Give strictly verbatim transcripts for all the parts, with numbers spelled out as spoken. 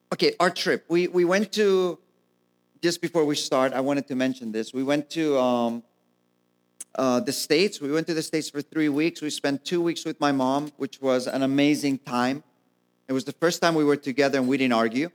Okay, our trip. We we went to, just before we start, I wanted to mention this. We went to um, uh, the States. We went to the States for three weeks. We spent two weeks with my mom, which was an amazing time. It was the first time we were together and we didn't argue.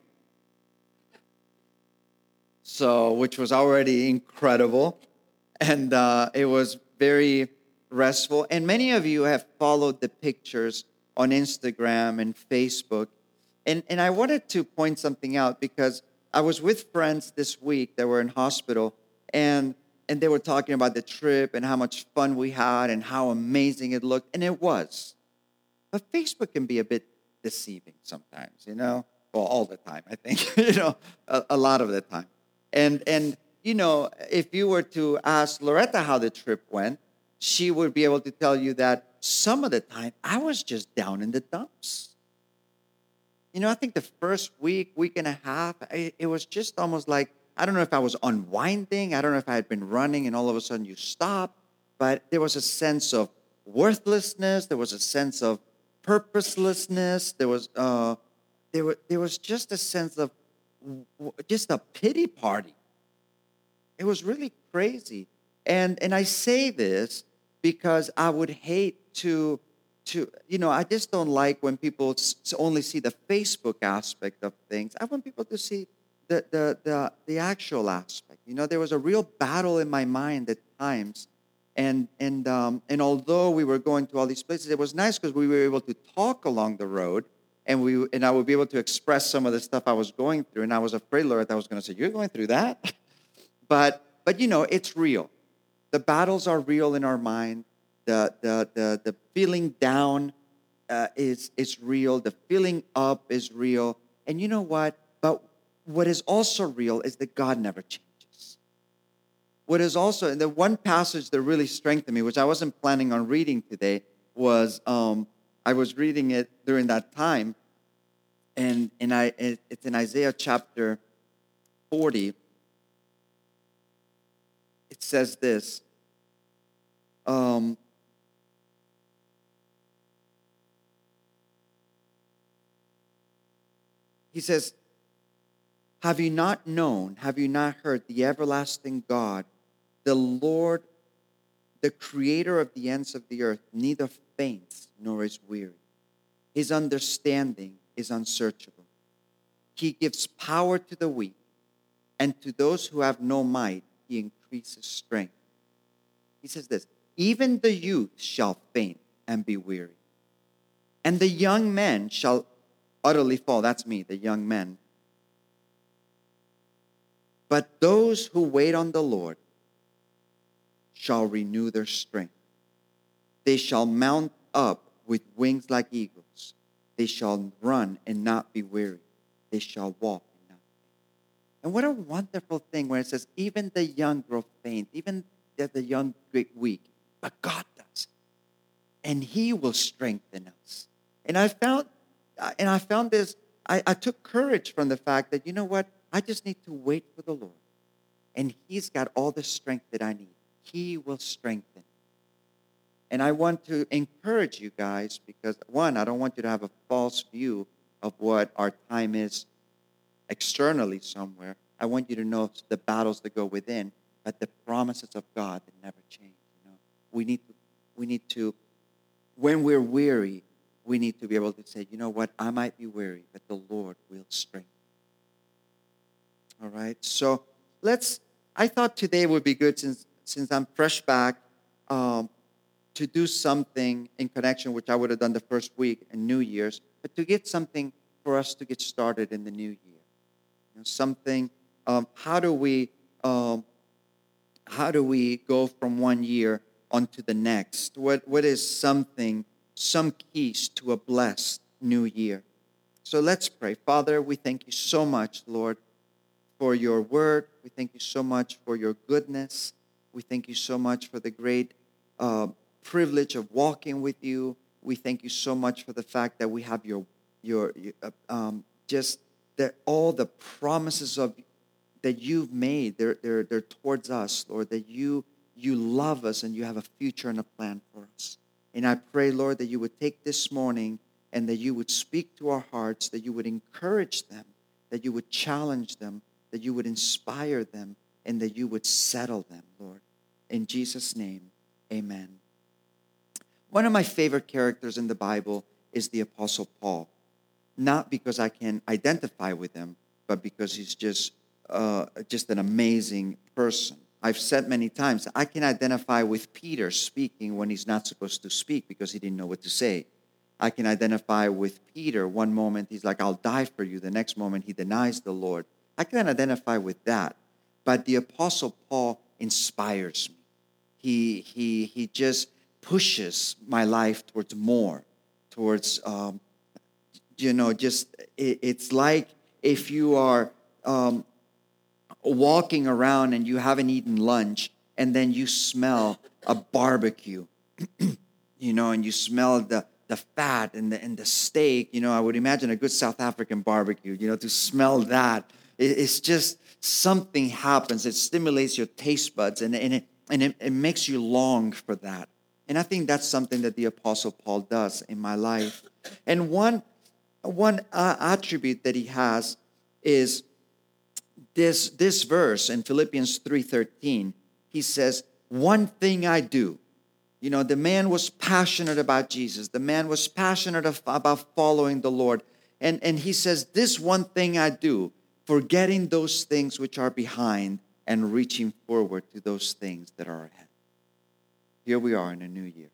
So, which was already incredible. And uh, it was very restful. And many of you have followed the pictures on Instagram and Facebook. And, and I wanted to point something out because I was with friends this week that were in hospital, and and they were talking about the trip and how much fun we had and how amazing it looked, and it was. But Facebook can be a bit deceiving sometimes, you know. Well, all the time, I think, you know, a, a lot of the time. And and you know, if you were to ask Loretta how the trip went, she would be able to tell you that some of the time I was just down in the dumps. You know, I think the first week, week and a half, it, it was just almost like, I don't know if I was unwinding. I don't know if I had been running and all of a sudden you stop. But there was a sense of worthlessness. There was a sense of purposelessness. There was, uh, there, was, there was just a sense of just a pity party. It was really crazy. And, and I say this because I would hate to to you know I just don't like when people s- only see the Facebook aspect of things. I want people to see the the the, the actual aspect. You know, there was a real battle in my mind at times, and and um, and although we were going to all these places, it was nice because we were able to talk along the road, and we and I would be able to express some of the stuff I was going through. And I was afraid, Lord, that I was going to say, "You're going through that," but but you know, it's real. The battles are real in our mind. The the the, the feeling down uh, is is real. The feeling up is real. And you know what? But what is also real is that God never changes. What is also, and the one passage that really strengthened me, which I wasn't planning on reading today, was um, I was reading it during that time, and and I it, it's in Isaiah chapter forty. It says this. Um, he says, "Have you not known, have you not heard the everlasting God, the Lord, the creator of the ends of the earth, neither faints nor is weary. His understanding is unsearchable. He gives power to the weak, and to those who have no might, he increases strength." He says this, "Even the youth shall faint and be weary, and the young men shall utterly fall." That's me, the young men. "But those who wait on the Lord shall renew their strength. They shall mount up with wings like eagles. They shall run and not be weary. They shall walk and not faint." And what a wonderful thing when it says, even the young grow faint, even the the young get weak, but God does. And he will strengthen us. And I found, and I found this, I, I took courage from the fact that, you know what, I just need to wait for the Lord. And he's got all the strength that I need. He will strengthen. And I want to encourage you guys because, one, I don't want you to have a false view of what our time is externally somewhere. I want you to know the battles that go within, but the promises of God that never change. You know, we need to, we need to, when we're weary, we need to be able to say, you know what, I might be weary, but the Lord will strengthen. All right. So let's. I thought today would be good since since I'm fresh back. Um, to do something in connection, which I would have done the first week in New Year's, but to get something for us to get started in the new year. You know, something. Um, how do we? Um, how do we go from one year onto the next? What What is something? Some keys to a blessed new year. So let's pray. Father, we thank you so much, Lord, for your word. We thank you so much for your goodness. We thank you so much for the great uh, privilege of walking with you. We thank you so much for the fact that we have your your uh, um, just that all the promises of that you've made. They're they're they're towards us, Lord. That you you love us and you have a future and a plan for us. And I pray, Lord, that you would take this morning and that you would speak to our hearts, that you would encourage them, that you would challenge them, that you would inspire them, and that you would settle them, Lord. In Jesus' name, amen. One of my favorite characters in the Bible is the Apostle Paul. Not because I can identify with him, but because he's just, uh, just an amazing person. I've said many times, I can identify with Peter speaking when he's not supposed to speak because he didn't know what to say. I can identify with Peter. One moment he's like, I'll die for you. The next moment he denies the Lord. I can identify with that. But the Apostle Paul inspires me. He, he, he just pushes my life towards more, towards, um, you know, just, it, it's like if you are um, walking around and you haven't eaten lunch and then you smell a barbecue, you know, and you smell the, the fat and the, and the steak, you know, I would imagine a good South African barbecue, you know, to smell that, it, it's just something happens. It stimulates your taste buds and, and, it, and it, it makes you long for that. And I think that's something that the Apostle Paul does in my life. And one, one uh, attribute that he has is this, this verse in Philippians three thirteen. He says, one thing I do. You know, the man was passionate about Jesus. The man was passionate about following the Lord. And, and he says, this one thing I do, forgetting those things which are behind and reaching forward to those things that are ahead. Here we are in a new year.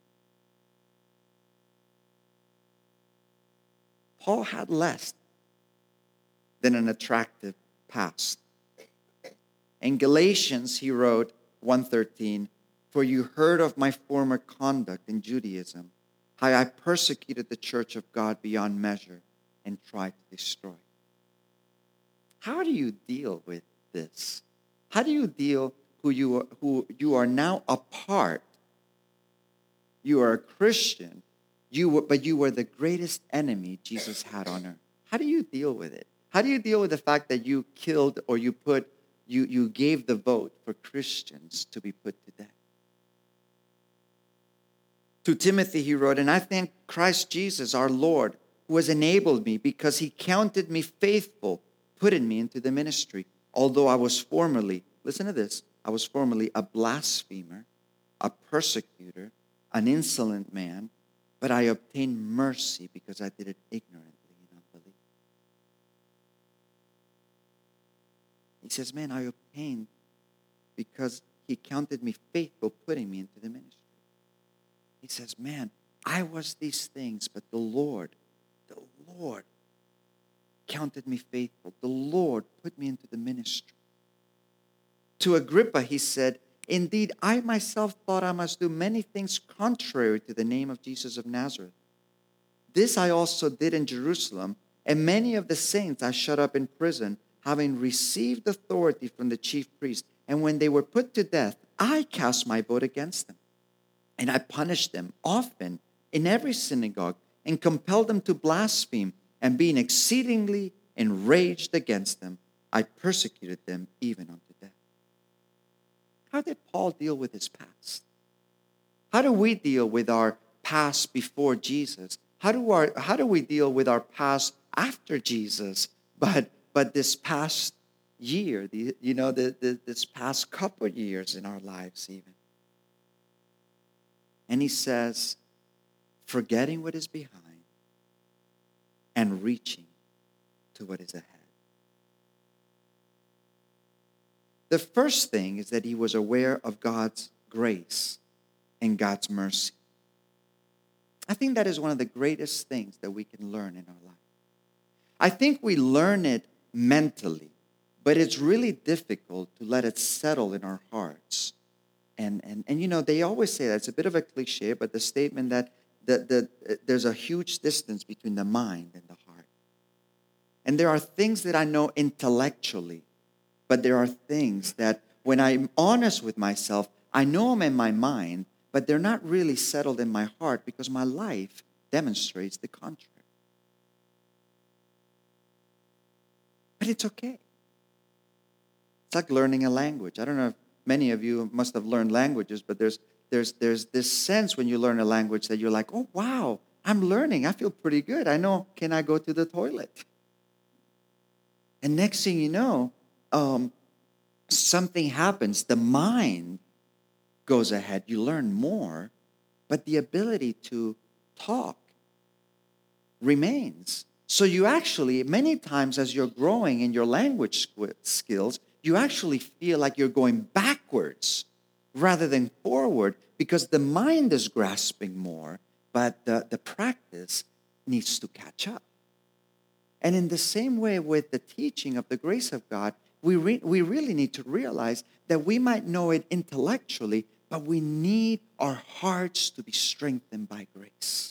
Paul had less than an attractive past. In Galatians, he wrote one thirteen, for you heard of my former conduct in Judaism, how I persecuted the church of God beyond measure and tried to destroy. How do you deal with this? How do you deal who you are, who you are now apart? You are a Christian, you were, but you were the greatest enemy Jesus had on earth. How do you deal with it? How do you deal with the fact that you killed or you put you, you gave the vote for Christians to be put to death? To Timothy he wrote, and I thank Christ Jesus our Lord, who has enabled me because he counted me faithful, putting me into the ministry. Although I was formerly, listen to this, I was formerly a blasphemer, a persecutor, an insolent man, but I obtained mercy because I did it ignorantly in unbelief. He says, man, I obtained because he counted me faithful, putting me into the ministry. He says, man, I was these things, but the Lord, the Lord counted me faithful. The Lord put me into the ministry. To Agrippa, he said, indeed, I myself thought I must do many things contrary to the name of Jesus of Nazareth. This I also did in Jerusalem, and many of the saints I shut up in prison, having received authority from the chief priest. And when they were put to death, I cast my vote against them. And I punished them often in every synagogue and compelled them to blaspheme. And being exceedingly enraged against them, I persecuted them even unto death. How did Paul deal with his past? How do we deal with our past before Jesus? How do our how do we deal with our past after Jesus? But but this past year, the, you know, the, the, this past couple of years in our lives even. And he says, forgetting what is behind and reaching to what is ahead. The first thing is that he was aware of God's grace and God's mercy. I think that is one of the greatest things that we can learn in our life. I think we learn it mentally, but it's really difficult to let it settle in our hearts. And, and, and you know, they always say that, it's a bit of a cliche, but the statement that the, the, there's a huge distance between the mind and the heart. And there are things that I know intellectually, but there are things that when I'm honest with myself, I know them in my mind, but they're not really settled in my heart because my life demonstrates the contrary. But it's okay. It's like learning a language. I don't know if many of you must have learned languages, but there's there's there's this sense when you learn a language that you're like, oh, wow, I'm learning. I feel pretty good. I know, can I go to the toilet? And next thing you know, um, something happens. The mind goes ahead. You learn more, but the ability to talk remains. So you actually, many times as you're growing in your language skills, you actually feel like you're going backwards rather than forward because the mind is grasping more, but the, the practice needs to catch up. And in the same way with the teaching of the grace of God, we, re- we really need to realize that we might know it intellectually, but we need our hearts to be strengthened by grace.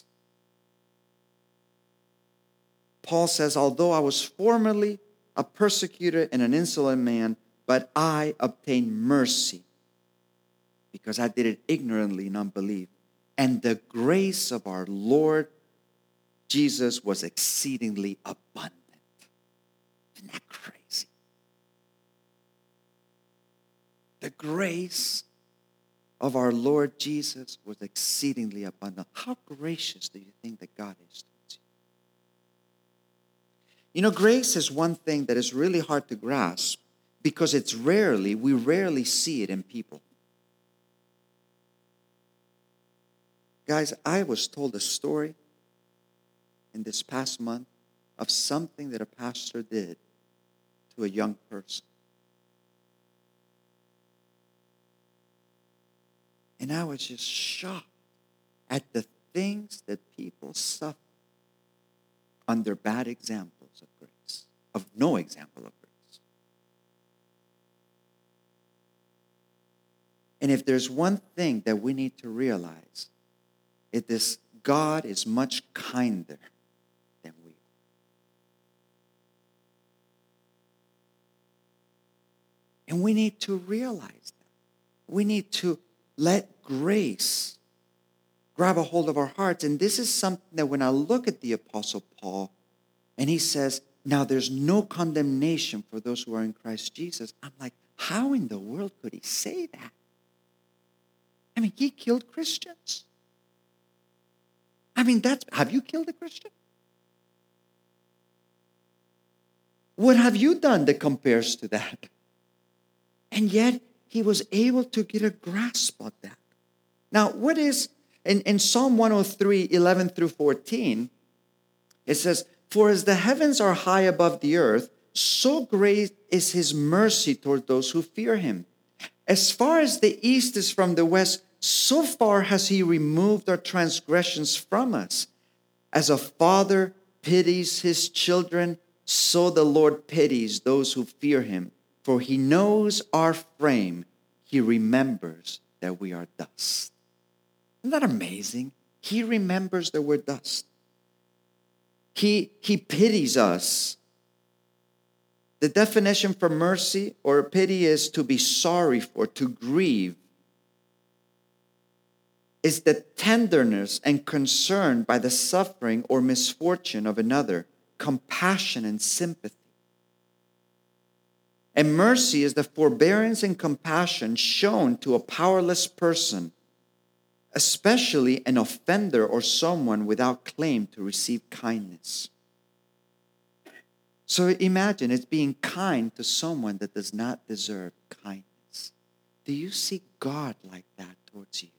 Paul says, although I was formerly a persecutor and an insolent man, but I obtained mercy because I did it ignorantly in unbelief. And the grace of our Lord Jesus was exceedingly abundant. Isn't that crazy? The grace of our Lord Jesus was exceedingly abundant. How gracious do you think that God is towards you? You know, grace is one thing that is really hard to grasp because it's rarely, we rarely see it in people. Guys, I was told a story in this past month of something that a pastor did to a young person. And I was just shocked at the things that people suffer under bad examples of grace, of no example of grace. And if there's one thing that we need to realize, it is God is much kinder than we are. And we need to realize that. We need to let grace grab a hold of our hearts. And this is something that when I look at the Apostle Paul, and he says, now there's no condemnation for those who are in Christ Jesus. I'm like, how in the world could he say that? I mean, he killed Christians. I mean, that's, have you killed a Christian? What have you done that compares to that? And yet, he was able to get a grasp of that. Now, what is, in, in Psalm one oh three, eleven through fourteen, it says, for as the heavens are high above the earth, so great is his mercy toward those who fear him. As far as the east is from the west, so far has he removed our transgressions from us. As a father pities his children, so the Lord pities those who fear him. For he knows our frame. He remembers that we are dust. Isn't that amazing? He remembers that we're dust. He, he pities us. The definition for mercy or pity is to be sorry for, to grieve. Is the tenderness and concern by the suffering or misfortune of another, compassion and sympathy. And mercy is the forbearance and compassion shown to a powerless person, especially an offender or someone without claim to receive kindness. So imagine it's being kind to someone that does not deserve kindness. Do you see God like that towards you?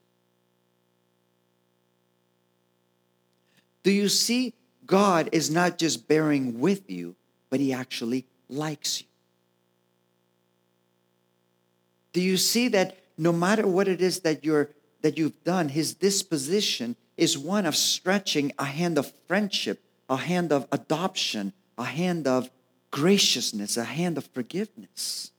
Do you see God is not just bearing with you, but he actually likes you? Do you see that no matter what it is that you're that you've done, his disposition is one of stretching a hand of friendship, a hand of adoption, a hand of graciousness, a hand of forgiveness?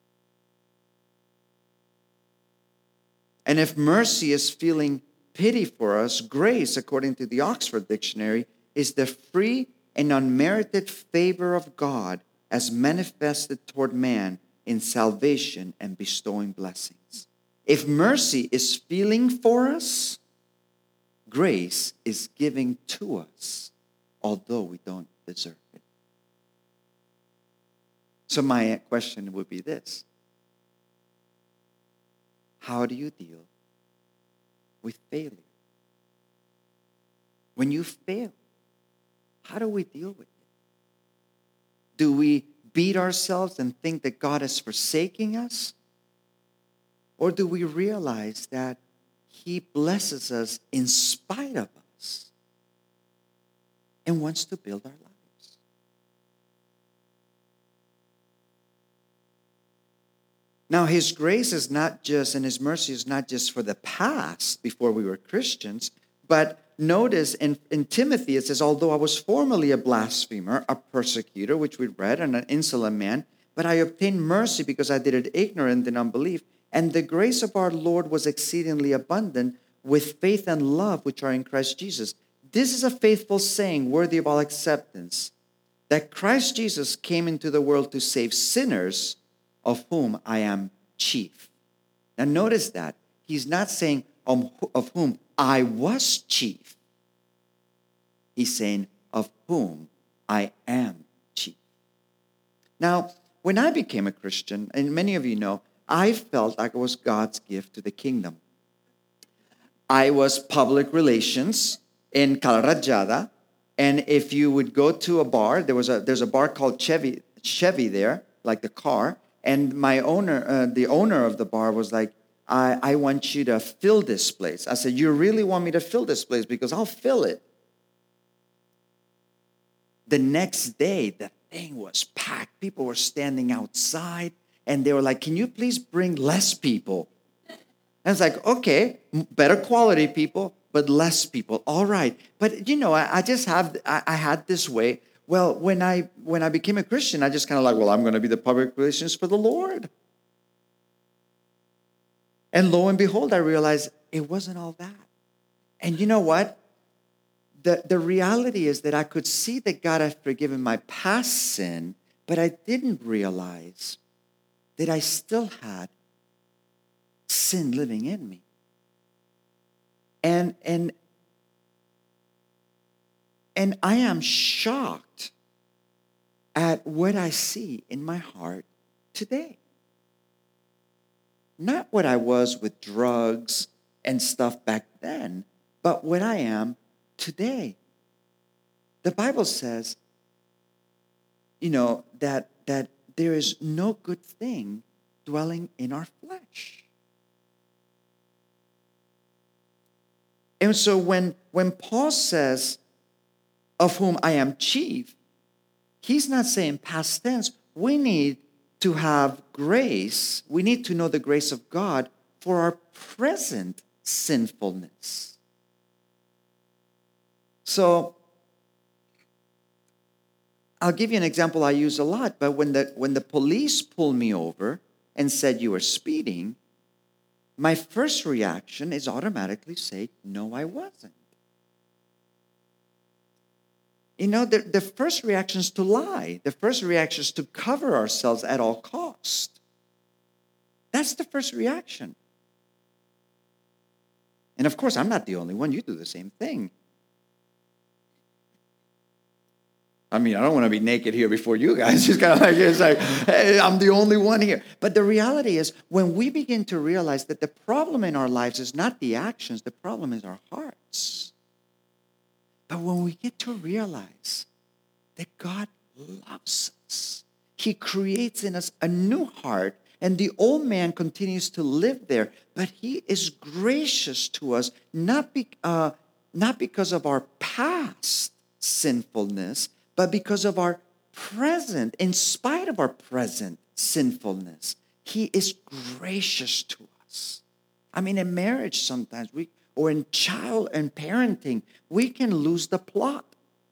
And if mercy is feeling pity for us, grace, according to the Oxford Dictionary, is the free and unmerited favor of God as manifested toward man in salvation and bestowing blessings. If mercy is feeling for us, grace is giving to us, although we don't deserve it. So my question would be this: how do you deal with failure? When you fail, how do we deal with it? Do we beat ourselves and think that God is forsaking us? Or do we realize that He blesses us in spite of us and wants to build our lives? Now, His grace is not just, and His mercy is not just for the past before we were Christians, but notice in, in Timothy it says, although I was formerly a blasphemer, a persecutor, which we read, and an insolent man, but I obtained mercy because I did it ignorant in unbelief. And the grace of our Lord was exceedingly abundant with faith and love which are in Christ Jesus. This is a faithful saying worthy of all acceptance, that Christ Jesus came into the world to save sinners, of whom I am chief. Now notice that. He's not saying um, of whom I was chief. He's saying of whom I am chief. Now, when I became a Christian, and many of you know, I felt like it was God's gift to the kingdom. I was public relations in Calarajada, and if you would go to a bar, there was a there's a bar called Chevy Chevy there, like the car, and my owner, uh, the owner of the bar, was like, I, I want you to fill this place. I said, you really want me to fill this place? Because I'll fill it. The next day, the thing was packed. People were standing outside. And they were like, can you please bring less people? And it's like, okay, better quality people, but less people. All right. But, you know, I, I just have, I, I had this way. Well, when I when I became a Christian, I just kind of like, well, I'm going to be the public relations for the Lord. And lo and behold, I realized it wasn't all that. And you know what? The, the reality is that I could see that God had forgiven my past sin, but I didn't realize that I still had sin living in me. And, and, and I am shocked at what I see in my heart today. Not what I was with drugs and stuff back then, but what I am today. The Bible says, you know, that that there is no good thing dwelling in our flesh. And so when, when Paul says, of whom I am chief, he's not saying past tense. We need to have grace. We need to know the grace of God for our present sinfulness. So, I'll give you an example I use a lot, but when the when the police pulled me over and said you were speeding, my first reaction is automatically say, no, I wasn't. You know, the, the first reaction is to lie. The first reaction is to cover ourselves at all cost. That's the first reaction. And of course, I'm not the only one. You do the same thing. I mean, I don't want to be naked here before you guys. It's kind of like, it's like, hey, I'm the only one here. But the reality is, when we begin to realize that the problem in our lives is not the actions, the problem is our hearts. But when we get to realize that God loves us, He creates in us a new heart, and the old man continues to live there, but He is gracious to us, not, be, uh, not because of our past sinfulness, but because of our present, in spite of our present sinfulness, He is gracious to us. I mean, in marriage sometimes, we, or in child and parenting, we can lose the plot.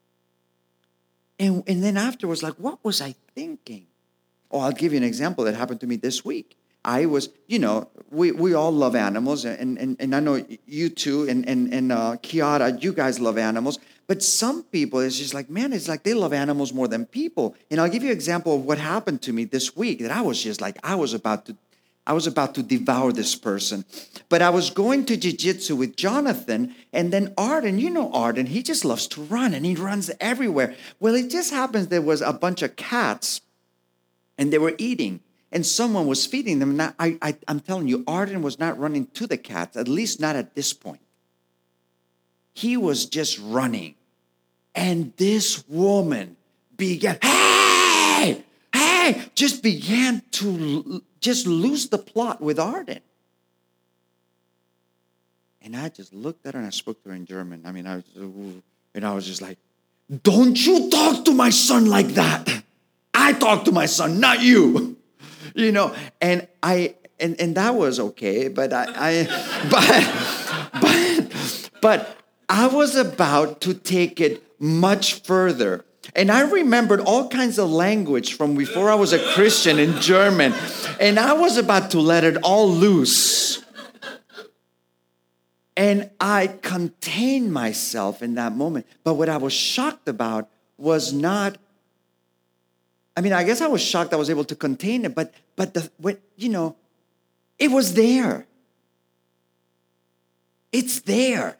And, and then afterwards, like, what was I thinking? Oh, I'll give you an example that happened to me this week. I was, you know, we, we all love animals, and, and, and I know you too, and, and, and uh, Kiara, you guys love animals. But some people, it's just like, man, it's like they love animals more than people. And I'll give you an example of what happened to me this week, that I was just like, I was about to, I was about to devour this person. But I was going to jiu-jitsu with Jonathan, and then Arden, you know Arden, he just loves to run, and he runs everywhere. Well, it just happens there was a bunch of cats, and they were eating. And someone was feeding them. Now, I, I, I'm telling you, Arden was not running to the cats, at least not at this point. He was just running. And this woman began, hey, hey, I just began to l- just lose the plot with Arden. And I just looked at her and I spoke to her in German. I mean, I was, and I was just like, don't you talk to my son like that. I talk to my son, not you. You know, and I, and, and that was okay, but I, I but, but, but I was about to take it much further. And I remembered all kinds of language from before I was a Christian in German. And I was about to let it all loose. And I contained myself in that moment. But what I was shocked about was not, I mean, I guess I was shocked I was able to contain it, but but the when, you know, it was there. It's there.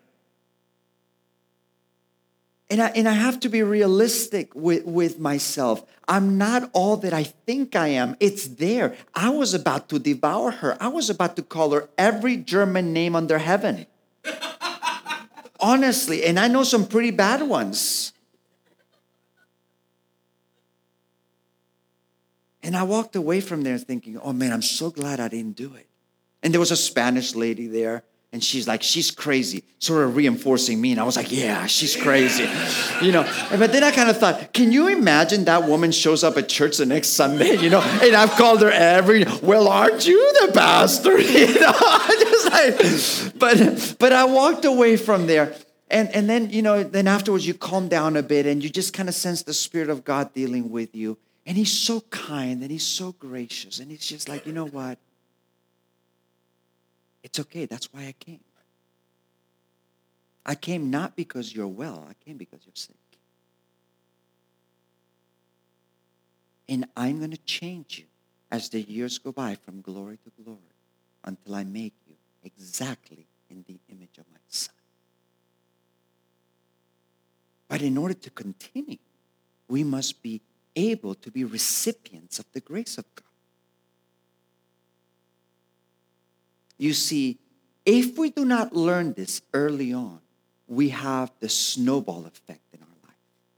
And I, and I have to be realistic with, with myself. I'm not all that I think I am. It's there. I was about to devour her. I was about to call her every German name under heaven. Honestly, and I know some pretty bad ones. And I walked away from there thinking, oh man, I'm so glad I didn't do it. And there was a Spanish lady there. And she's like, she's crazy, sort of reinforcing me. And I was like, yeah, she's crazy. You know, but then I kind of thought, can you imagine that woman shows up at church the next Sunday, you know, and I've called her every, well, aren't you the pastor? You know, just like, but, but I walked away from there. And, and then, you know, then afterwards you calm down a bit and you just kind of sense the Spirit of God dealing with you. And he's so kind and he's so gracious. And he's just like, you know what? It's okay. That's why I came. I came not because you're well. I came because you're sick. And I'm going to change you as the years go by from glory to glory until I make you exactly in the image of my Son. But in order to continue, we must be able to be recipients of the grace of God. You see, if we do not learn this early on, we have the snowball effect in our life.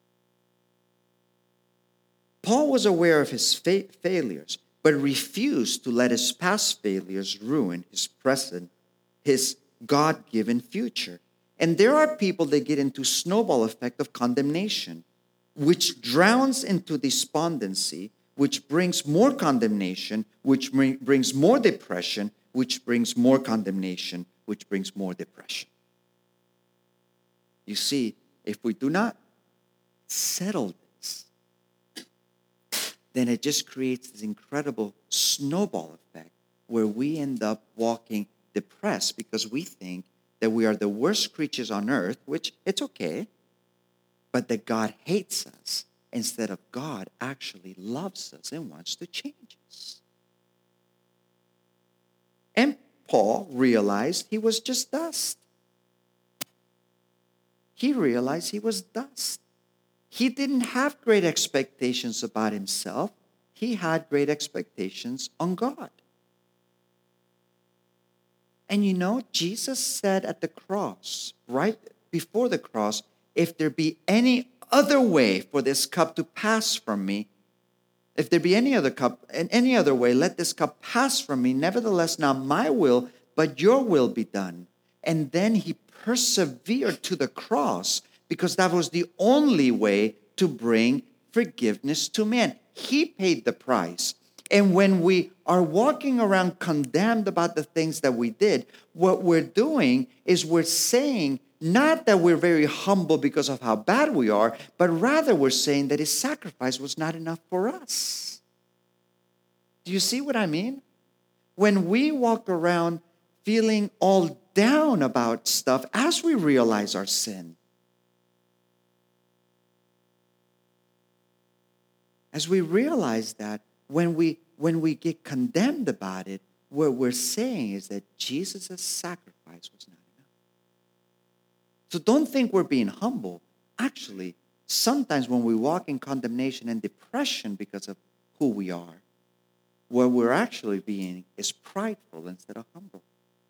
Paul was aware of his fa- failures, but refused to let his past failures ruin his present, his God-given future. And there are people that get into snowball effect of condemnation, which drowns into despondency, which brings more condemnation, which bring, brings more depression, which brings more condemnation, which brings more depression. You see, if we do not settle this, then it just creates this incredible snowball effect where we end up walking depressed because we think that we are the worst creatures on earth, which it's okay, but that God hates us instead of God actually loves us and wants to change us. And Paul realized he was just dust. He realized he was dust. He didn't have great expectations about himself. He had great expectations on God. And you know, Jesus said at the cross, right before the cross, if there be any other way for this cup to pass from me, if there be any other cup, in any other way, let this cup pass from me. Nevertheless, not my will, but your will be done. And then he persevered to the cross because that was the only way to bring forgiveness to man. He paid the price. And when we are walking around condemned about the things that we did, what we're doing is we're saying not that we're very humble because of how bad we are, but rather we're saying that his sacrifice was not enough for us. Do you see what I mean? When we walk around feeling all down about stuff as we realize our sin, as we realize that when we when we get condemned about it, what we're saying is that Jesus' sacrifice was not enough. So don't think we're being humble. Actually, sometimes when we walk in condemnation and depression because of who we are, what we're actually being is prideful instead of humble.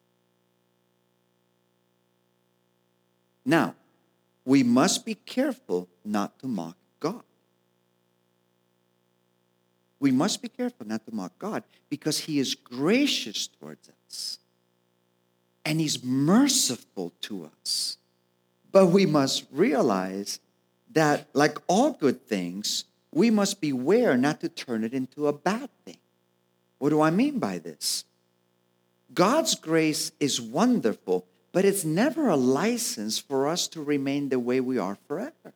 Now, we must be careful not to mock God. We must be careful not to mock God because he is gracious towards us and he's merciful to us. But we must realize that, like all good things, we must beware not to turn it into a bad thing. What do I mean by this? God's grace is wonderful, but it's never a license for us to remain the way we are forever.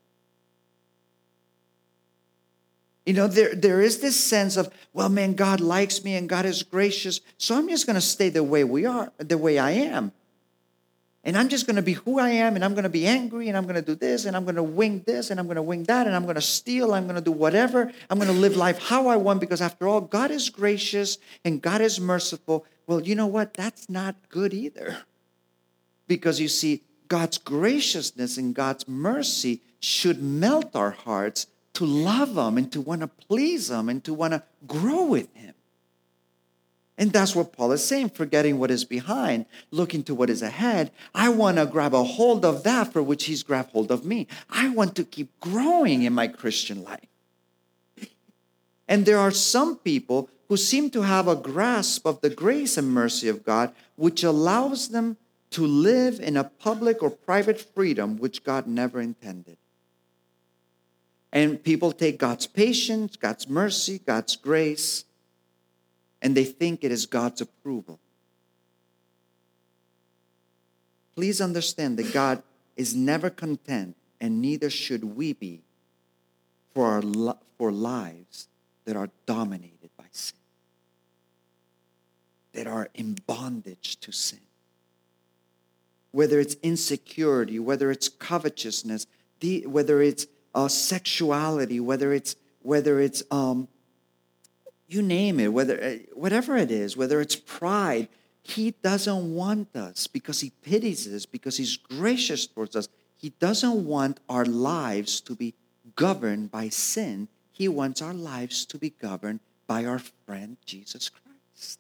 You know, there, there is this sense of, well, man, God likes me and God is gracious, so I'm just going to stay the way we are, the way I am. And I'm just going to be who I am, and I'm going to be angry, and I'm going to do this, and I'm going to wing this, and I'm going to wing that, and I'm going to steal, I'm going to do whatever. I'm going to live life how I want, because after all, God is gracious and God is merciful. Well, you know what? That's not good either. Because you see, God's graciousness and God's mercy should melt our hearts to love him and to want to please him and to want to grow with him. And that's what Paul is saying, forgetting what is behind, looking to what is ahead. I want to grab a hold of that for which he's grabbed hold of me. I want to keep growing in my Christian life. And there are some people who seem to have a grasp of the grace and mercy of God, which allows them to live in a public or private freedom which God never intended. And people take God's patience, God's mercy, God's grace, and they think it is God's approval. Please understand that God is never content, and neither should we be, for our li- for lives that are dominated by sin, that are in bondage to sin. Whether it's insecurity, whether it's covetousness, the, whether it's uh, sexuality, whether it's whether it's um, you name it, whether uh, whatever it is, whether it's pride, he doesn't want us because he pities us, because he's gracious towards us. He doesn't want our lives to be governed by sin. He wants our lives to be governed by our friend Jesus Christ.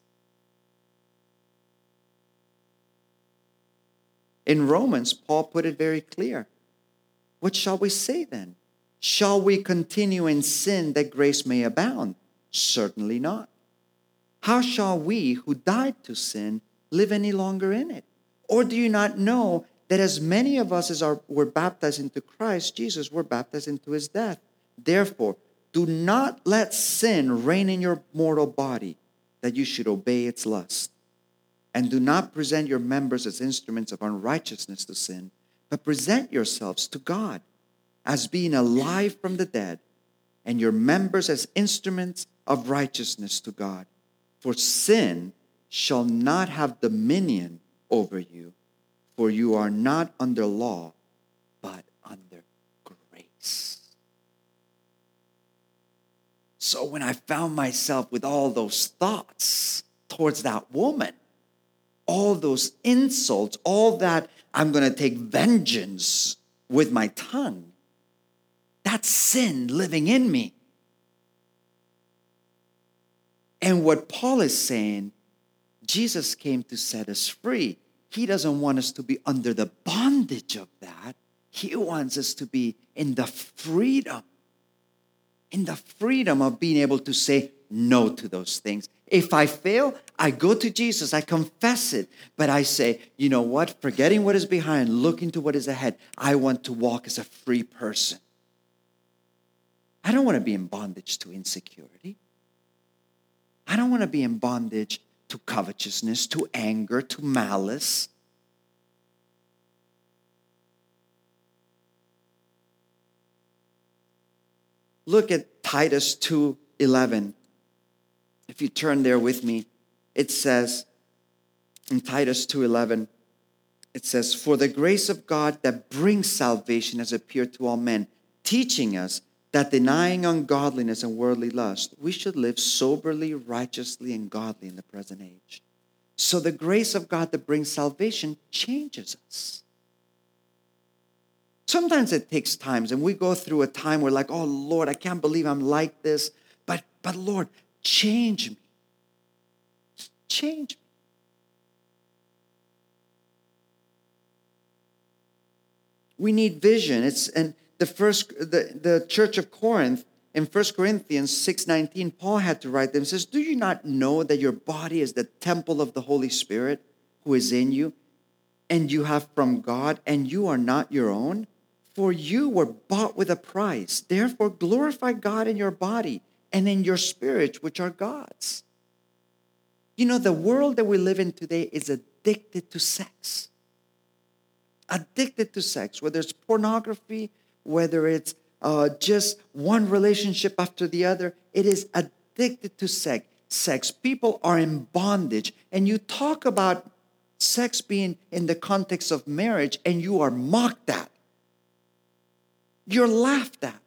In Romans, Paul put it very clear. What shall we say then? Shall we continue in sin that grace may abound? Certainly not. How shall we who died to sin live any longer in it? Or do you not know that as many of us as are were baptized into Christ Jesus were baptized into his death? Therefore, do not let sin reign in your mortal body, that you should obey its lust. And do not present your members as instruments of unrighteousness to sin, but present yourselves to God as being alive from the dead, and your members as instruments of righteousness to God. For sin shall not have dominion over you, for you are not under law, but under grace. So when I found myself with all those thoughts towards that woman, all those insults, all that I'm going to take vengeance with my tongue, that's sin living in me. And what Paul is saying, Jesus came to set us free. He doesn't want us to be under the bondage of that. He wants us to be in the freedom, in the freedom of being able to say no to those things. If I fail, I go to Jesus, I confess it, but I say, you know what? Forgetting what is behind, looking to what is ahead, I want to walk as a free person. I don't want to be in bondage to insecurity. I don't want to be in bondage to covetousness, to anger, to malice. Look at Titus two eleven. If you turn there with me, it says in Titus two eleven, it says, "For the grace of God that brings salvation has appeared to all men, teaching us that denying ungodliness and worldly lust, we should live soberly, righteously, and godly in the present age." So the grace of God that brings salvation changes us. Sometimes it takes times, and we go through a time where like, oh, Lord, I can't believe I'm like this. But, but Lord, change me. Change me. We need vision. It's and the first the, the church of Corinth In First Corinthians six nineteen, Paul had to write them. He says, do you not know that your body is the temple of the Holy Spirit who is in you, and you have from God, and you are not your own? For you were bought with a price. Therefore, glorify God in your body and in your spirit, which are God's. You know, the world that we live in today is addicted to sex. Addicted to sex, whether it's pornography, whether it's uh, just one relationship after the other. It is addicted to sex. Sex. People are in bondage. And you talk about sex being in the context of marriage, and you are mocked at. You're laughed at.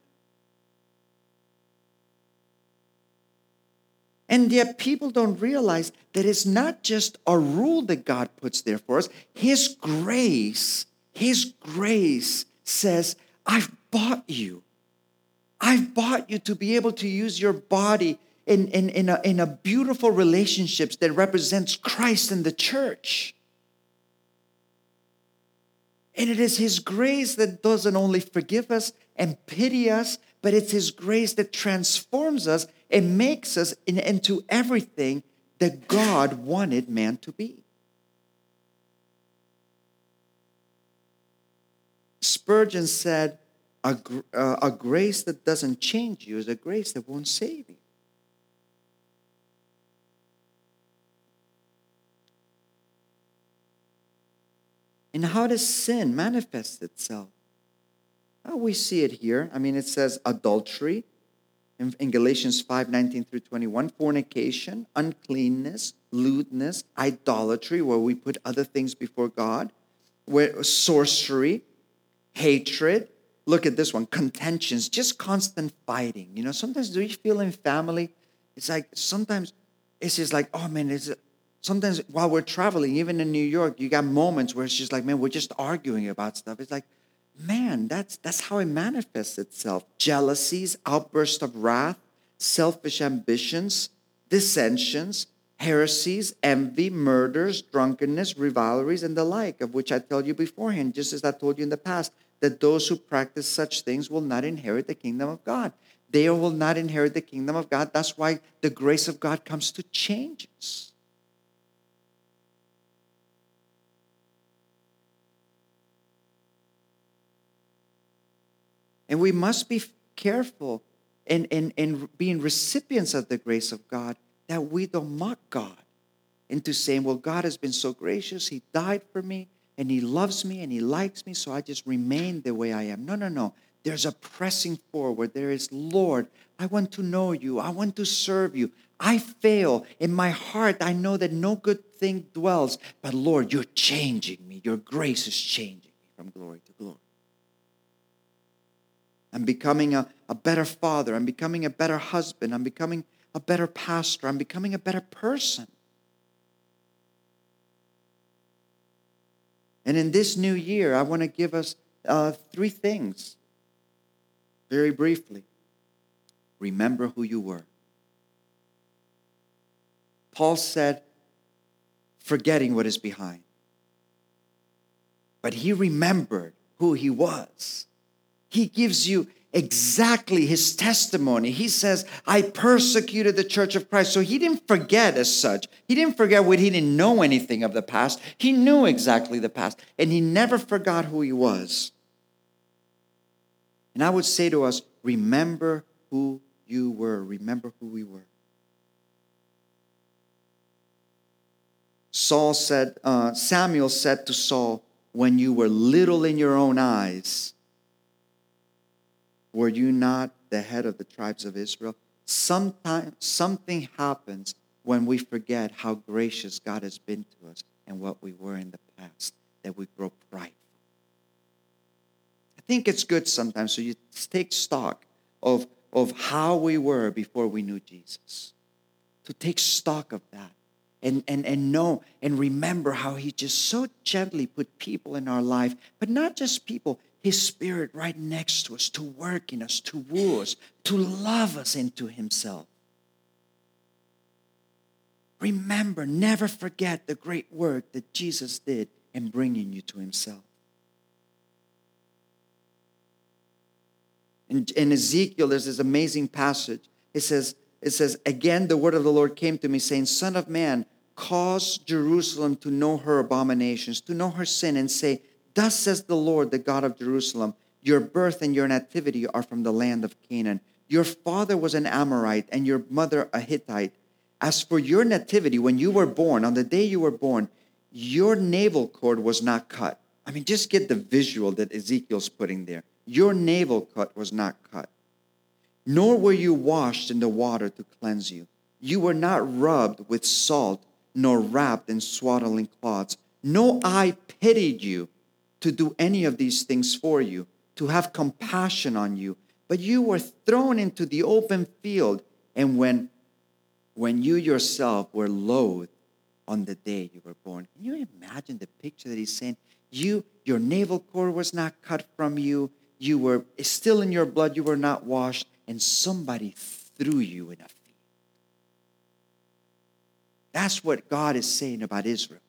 And yet people don't realize that it's not just a rule that God puts there for us. His grace, His grace says, I've bought you. I've bought you to be able to use your body in, in, in, a, in a beautiful relationships that represents Christ and the church. And it is His grace that doesn't only forgive us and pity us, but it's His grace that transforms us and makes us in, into everything that God wanted man to be. Spurgeon said, a, uh, a grace that doesn't change you is a grace that won't save you. And how does sin manifest itself? Well, we see it here. I mean, it says adultery in, in Galatians five nineteen through twenty-one, fornication, uncleanness, lewdness, idolatry, where we put other things before God, where sorcery, hatred. Look at this one, contentions, just constant fighting. You know, sometimes do you feel in family, it's like sometimes it's just like, oh man, it's sometimes while we're traveling, even in New York, you got moments where it's just like, man, we're just arguing about stuff. It's like, man, that's that's how it manifests itself. Jealousies, outbursts of wrath, selfish ambitions, dissensions, heresies, envy, murders, drunkenness, rivalries, and the like, of which I tell you beforehand, just as I told you in the past, that those who practice such things will not inherit the kingdom of God. They will not inherit the kingdom of God. That's why the grace of God comes to change us. And we must be careful in, in, in being recipients of the grace of God that we don't mock God into saying, well, God has been so gracious. He died for me and He loves me and He likes me, so I just remain the way I am. No, no, no. There's a pressing forward. There is, Lord, I want to know you. I want to serve you. I fail. In my heart, I know that no good thing dwells. But Lord, you're changing me. Your grace is changing me from glory to glory. I'm becoming a, a better father. I'm becoming a better husband. I'm becoming a better pastor. I'm becoming a better person. And in this new year, I want to give us uh, three things very briefly. Remember who you were. Paul said, forgetting what is behind. But he remembered who he was. He gives you exactly his testimony. He says, I persecuted the church of Christ. So he didn't forget as such. He didn't forget what he didn't know anything of the past. He knew exactly the past. And he never forgot who he was. And I would say to us, remember who you were. Remember who we were. Saul said, uh, Samuel said to Saul, when you were little in your own eyes, were you not the head of the tribes of Israel? Sometimes something happens when we forget how gracious God has been to us and what we were in the past, that we grow prideful. I think it's good sometimes so you take stock of, of how we were before we knew Jesus. To take stock of that and, and, and know and remember how He just so gently put people in our life, but not just people, His Spirit right next to us, to work in us, to woo us, to love us into Himself. Remember, never forget the great work that Jesus did in bringing you to Himself. In, in Ezekiel, there's this amazing passage. It says, it says, again, the word of the Lord came to me, saying, Son of man, cause Jerusalem to know her abominations, to know her sin, and say, Thus says the Lord, the God of Jerusalem, your birth and your nativity are from the land of Canaan. Your father was an Amorite, and your mother a Hittite. As for your nativity, when you were born, on the day you were born, your navel cord was not cut. I mean, just get the visual that Ezekiel's putting there. Your navel cord was not cut. Nor were you washed in the water to cleanse you. You were not rubbed with salt, nor wrapped in swaddling cloths. No eye pitied you to do any of these things for you, to have compassion on you. But you were thrown into the open field, and when, when you yourself were loathed on the day you were born. Can you imagine the picture that he's saying? You, your navel cord was not cut from you. You were still in your blood. You were not washed. And somebody threw you in a field. That's what God is saying about Israel.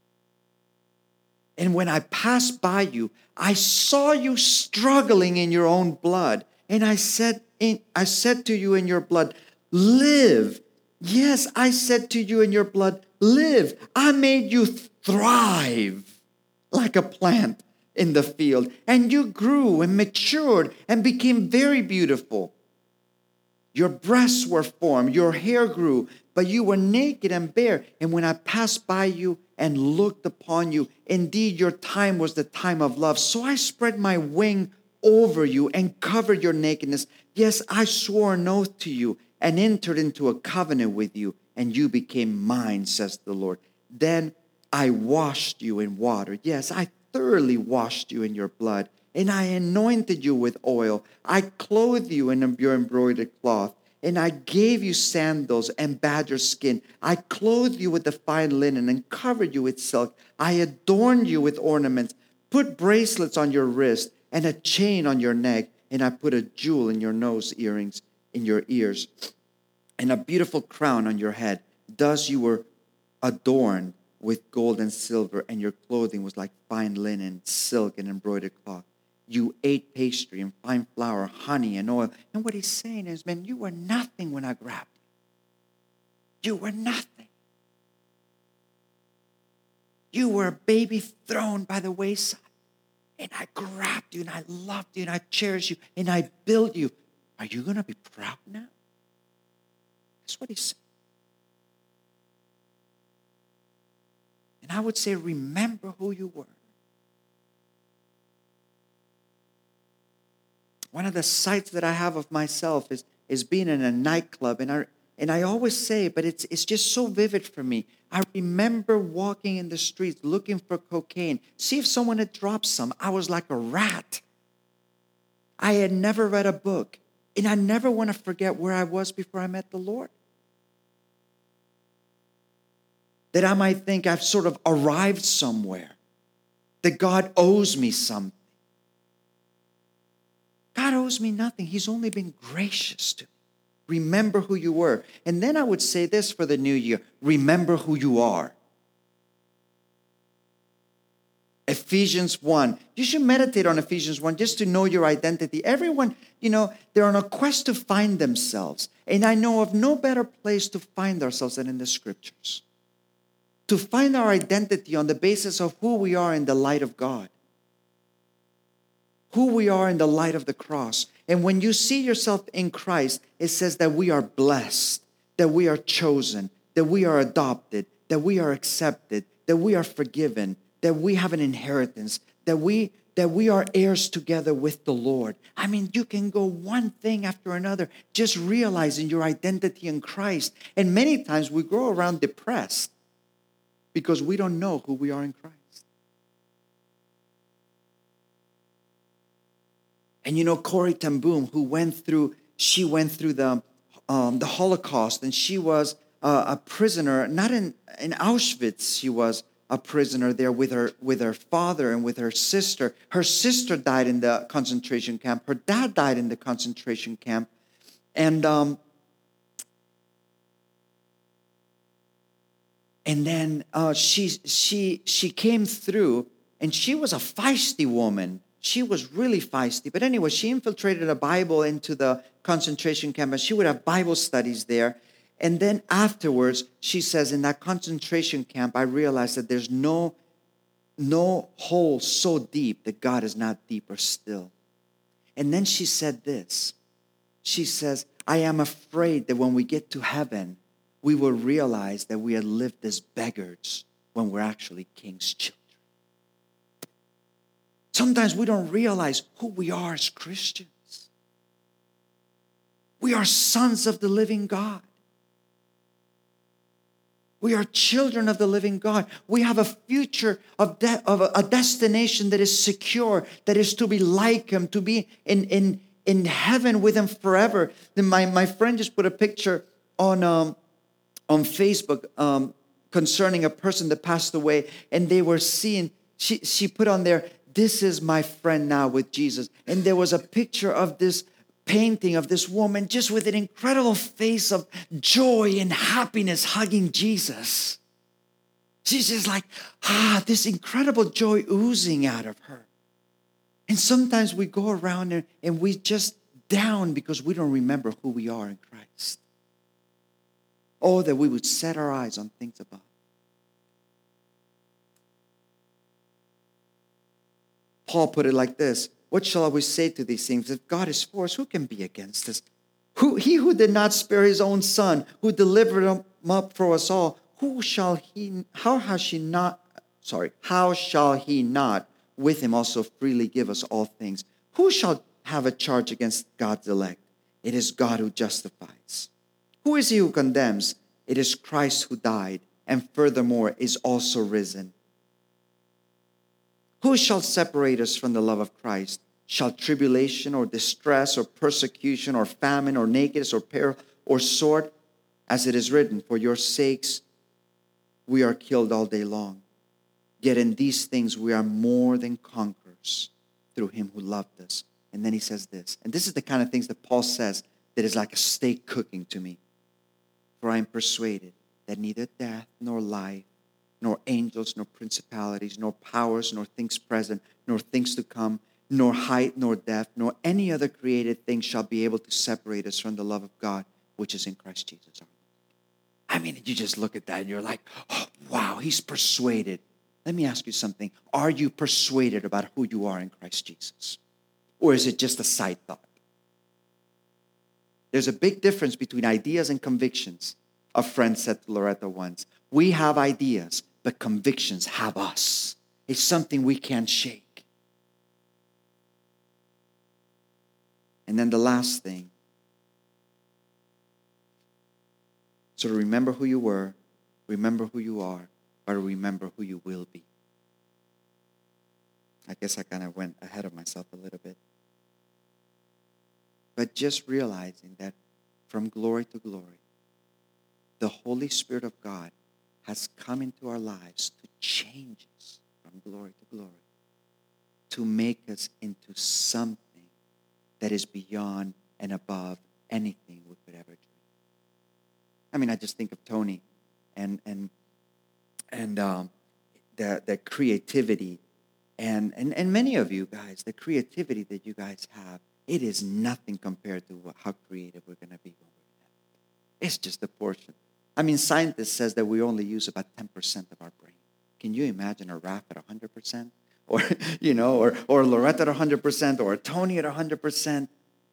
And when I passed by you, I saw you struggling in your own blood. And I said, in, I said to you in your blood, live. Yes, I said to you in your blood, live. I made you thrive like a plant in the field. And you grew and matured and became very beautiful. Your breasts were formed, your hair grew, but you were naked and bare. And when I passed by you and looked upon you, indeed your time was the time of love. So I spread my wing over you and covered your nakedness. Yes, I swore an oath to you and entered into a covenant with you, and you became mine, says the Lord. Then I washed you in water. Yes, I thoroughly washed you in your blood. And I anointed you with oil. I clothed you in your embroidered cloth. And I gave you sandals and badger skin. I clothed you with the fine linen and covered you with silk. I adorned you with ornaments, put bracelets on your wrist and a chain on your neck. And I put a jewel in your nose, earrings in your ears, and a beautiful crown on your head. Thus you were adorned with gold and silver, and your clothing was like fine linen, silk, and embroidered cloth. You ate pastry and fine flour, honey and oil. And what he's saying is, man, you were nothing when I grabbed you. You were nothing. You were a baby thrown by the wayside. And I grabbed you, and I loved you, and I cherished you, and I built you. Are you going to be proud now? That's what he's saying. And I would say, remember who you were. One of the sights that I have of myself is, is being in a nightclub. And I, and I always say, but it's, it's just so vivid for me. I remember walking in the streets looking for cocaine. See if someone had dropped some. I was like a rat. I had never read a book. And I never want to forget where I was before I met the Lord. That I might think I've sort of arrived somewhere. That God owes me something. God owes me nothing. He's only been gracious to me. Remember who you were. And then I would say this for the new year. Remember who you are. Ephesians one. You should meditate on Ephesians one just to know your identity. Everyone, you know, they're on a quest to find themselves. And I know of no better place to find ourselves than in the scriptures. To find our identity on the basis of who we are in the light of God. Who we are in the light of the cross. And when you see yourself in Christ, it says that we are blessed, that we are chosen, that we are adopted, that we are accepted, that we are forgiven, that we have an inheritance, that we that we are heirs together with the Lord. I mean, you can go one thing after another, just realizing your identity in Christ. And many times we go around depressed because we don't know who we are in Christ. And you know, Corrie ten Boom, who went through, she went through the um, the Holocaust, and she was uh, a prisoner, not in, in Auschwitz, she was a prisoner there with her with her father and with her sister. Her sister died in the concentration camp. Her dad died in the concentration camp. And um, and then uh, she she she came through, and she was a feisty woman. she was really feisty. But anyway, she infiltrated a Bible into the concentration camp, and she would have Bible studies there. And then afterwards, she says, in that concentration camp, I realized that there's no, no hole so deep that God is not deeper still. And then she said this. She says, I am afraid that when we get to heaven, we will realize that we had lived as beggars when we're actually King's children. Sometimes we don't realize who we are as Christians. We are sons of the living God. We are children of the living God. We have a future of, de- of a, a destination that is secure, that is to be like Him, to be in, in, in heaven with Him forever. Then my, my friend just put a picture on, um, on Facebook um, concerning a person that passed away, and they were seeing, she, she put on there, this is my friend now with Jesus. And there was a picture of this painting of this woman just with an incredible face of joy and happiness hugging Jesus. She's just like, ah, this incredible joy oozing out of her. And sometimes we go around and, and we just down because we don't remember who we are in Christ. Oh, that we would set our eyes on things above. Paul put it like this. What shall we say to these things? If God is for us, who can be against us? Who, he who did not spare his own son, who delivered him up for us all, who shall he, how has she not, sorry, how shall he not with him also freely give us all things? Who shall have a charge against God's elect? It is God who justifies. Who is he who condemns? It is Christ who died, and furthermore is also risen. Who shall separate us from the love of Christ? Shall tribulation or distress or persecution or famine or nakedness or peril or sword? As it is written, for your sakes we are killed all day long. Yet in these things we are more than conquerors through him who loved us. And then he says this, and this is the kind of things that Paul says that is like a steak cooking to me. For I am persuaded that neither death nor life, nor angels, nor principalities, nor powers, nor things present, nor things to come, nor height, nor depth, nor any other created thing shall be able to separate us from the love of God, which is in Christ Jesus our Lord. I mean, you just look at that and you're like, oh, wow, he's persuaded. Let me ask you something. Are you persuaded about who you are in Christ Jesus? Or is it just a side thought? There's a big difference between ideas and convictions. A friend said to Loretta once, we have ideas, but convictions have us. It's something we can't shake. And then the last thing. So to remember who you were, remember who you are, but remember who you will be. I guess I kind of went ahead of myself a little bit. But just realizing that from glory to glory, the Holy Spirit of God has come into our lives to change us from glory to glory, to make us into something that is beyond and above anything we could ever dream. I mean, I just think of Tony and and and um, the the creativity and, and and many of you guys, the creativity that you guys have, it is nothing compared to what, how creative we're going to be when we're in heaven. It's just a portion. I mean, scientists says that we only use about ten percent of our brain. Can you imagine a Raph at one hundred percent? Or, you know, or, or Loretta at one hundred percent, or a Tony at one hundred percent?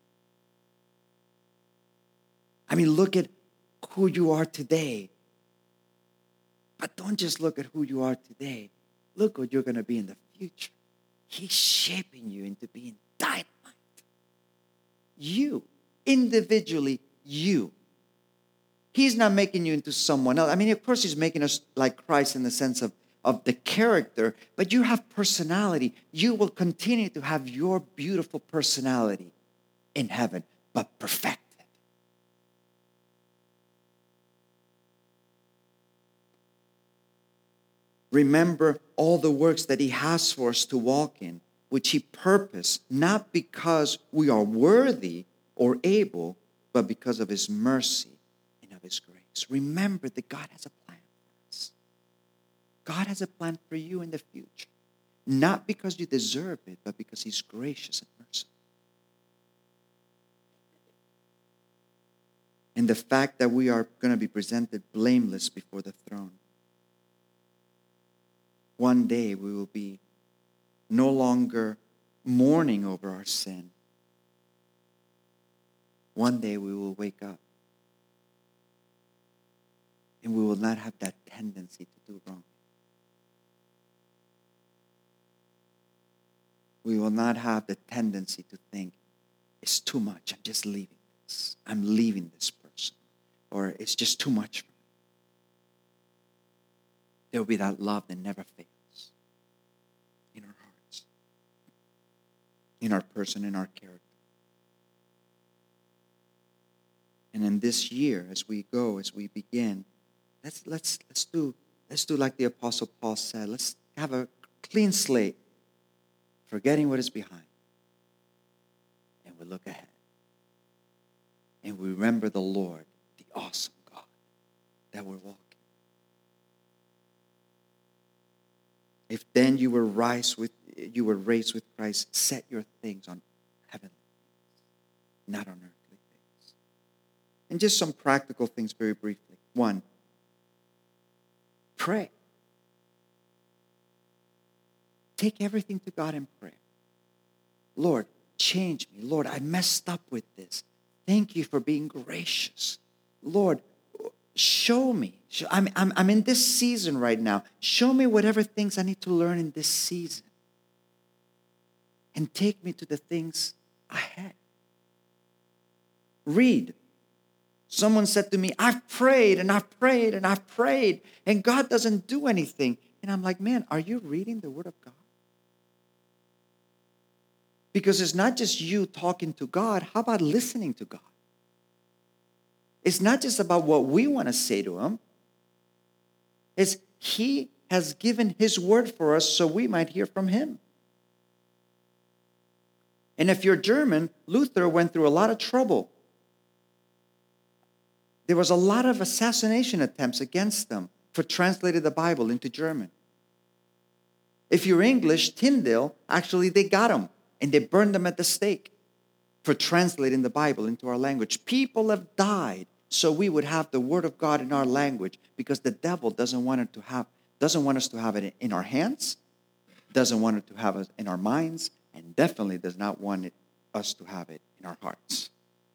I mean, look at who you are today. But don't just look at who you are today. Look what you're going to be in the future. He's shaping you into being dynamite. You, individually, you. He's not making you into someone else. I mean, of course, he's making us like Christ in the sense of, of the character, but you have personality. You will continue to have your beautiful personality in heaven, but perfected. Remember all the works that he has for us to walk in, which he purposed, not because we are worthy or able, but because of his mercy and of his grace. Remember that God has a plan for us. God has a plan for you in the future. not because you deserve it, but because he's gracious and merciful. And the fact that we are going to be presented blameless before the throne. One day we will be no longer mourning over our sin. One day we will wake up and we will not have that tendency to do wrong. We will not have the tendency to think, it's too much, I'm just leaving this. I'm leaving this person. Or it's just too much for me. There will be that love that never fails in our hearts, in our person, in our character. And in this year, as we go, as we begin, let's let's let's do let's do like the Apostle Paul said. Let's have a clean slate, forgetting what is behind, and we look ahead, and we remember the Lord, the awesome God that we're walking. If then you were raised with you were raised with Christ, set your things on heavenly things, not on earth. And just some practical things very briefly. One, pray. Take everything to God in prayer. Lord, change me. Lord, I messed up with this. Thank you for being gracious. Lord, show me. I'm, I'm, I'm in this season right now. Show me whatever things I need to learn in this season. And take me to the things ahead. Read. Someone said to me, I've prayed and I've prayed and I've prayed, and God doesn't do anything. And I'm like, man, are you reading the Word of God? Because it's not just you talking to God. How about listening to God? It's not just about what we want to say to Him. It's He has given His word for us so we might hear from Him. And if you're German, Luther went through a lot of trouble. There was a lot of assassination attempts against them for translating the Bible into German. If you're English, Tyndale, actually they got him and they burned them at the stake for translating the Bible into our language. People have died so we would have the Word of God in our language, because the devil doesn't want it to have, doesn't want us to have it in our hands, doesn't want it to have it in our minds, and definitely does not want it, us to have it in our hearts.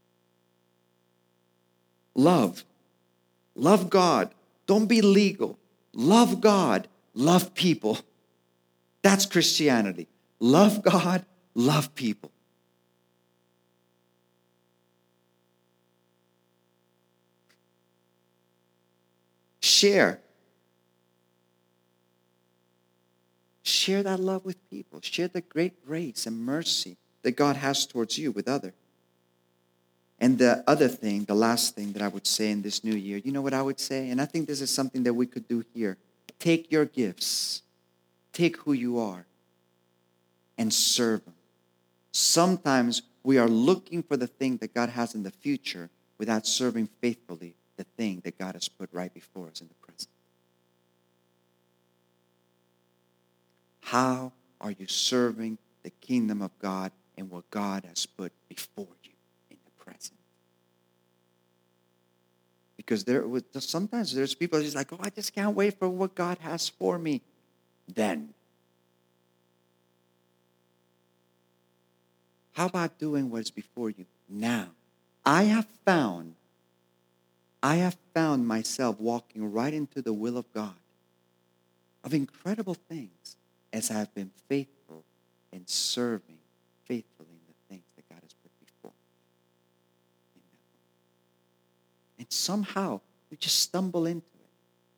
Love. Love God. Don't be legal. Love God. Love people. That's Christianity. Love God. Love people. Share. Share that love with people. Share the great grace and mercy that God has towards you with others. And the other thing, the last thing that I would say in this new year, you know what I would say? And I think this is something that we could do here. Take your gifts. Take who you are. And serve them. Sometimes we are looking for the thing that God has in the future without serving faithfully the thing that God has put right before us in the present. How are you serving the kingdom of God and what God has put before you? Present. Because there was sometimes there's people just like, oh, I just can't wait for what God has for me. Then, how about doing what is before you now? I have found, I have found myself walking right into the will of God of incredible things as I have been faithful in serving faithfully. And somehow, we just stumble into it.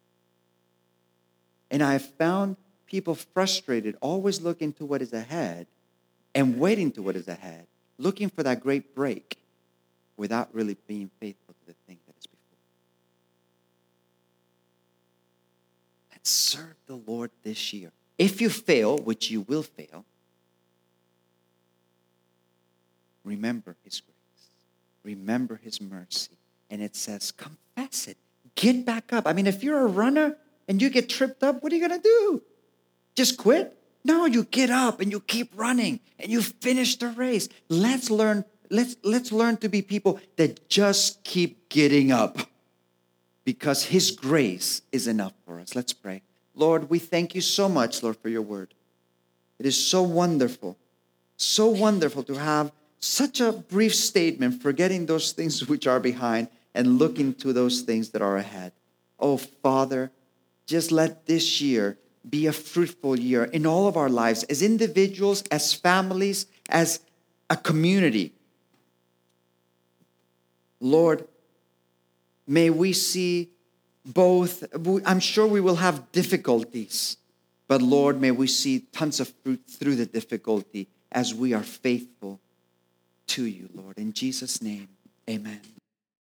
And I have found people frustrated, always looking to what is ahead and waiting to what is ahead, looking for that great break without really being faithful to the thing that is before. Let's serve the Lord this year. If you fail, which you will fail, remember His grace. Remember His mercy. And it says, confess it. Get back up. I mean, if you're a runner and you get tripped up, what are you going to do? Just quit? No, you get up and you keep running and you finish the race. Let's learn, let's, let's learn to be people that just keep getting up because His grace is enough for us. Let's pray. Lord, we thank you so much, Lord, for your word. It is so wonderful, so wonderful to have such a brief statement, forgetting those things which are behind and looking to those things that are ahead. Oh, Father, just let this year be a fruitful year in all of our lives, as individuals, as families, as a community. Lord, may we see both. I'm sure we will have difficulties, but Lord, may we see tons of fruit through the difficulty as we are faithful to you, Lord. In Jesus' name, amen.